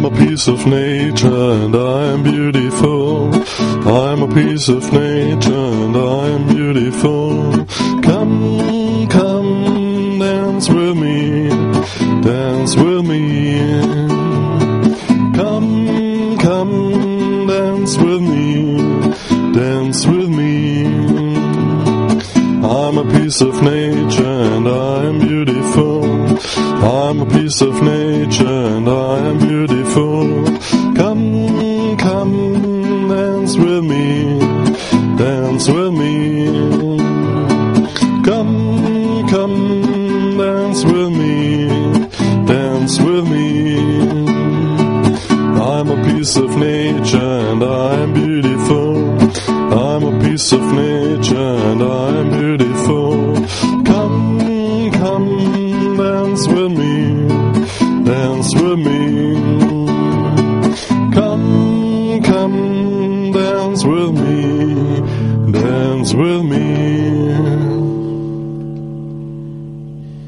I'm a piece of nature and I am beautiful. I'm a piece of nature and I am beautiful. Come, come, dance with me, dance with me. Come, come, dance with me, dance with me. I'm a piece of nature and I am beautiful. I'm a piece of nature and I am beautiful. Come, come, dance with me, dance with me. Come, come, dance with me, dance with me. I'm a piece of nature and I am beautiful. I'm a piece of nature and I am beautiful. Come, come, dance with me, dance with me. Come, come, dance with me, dance with me.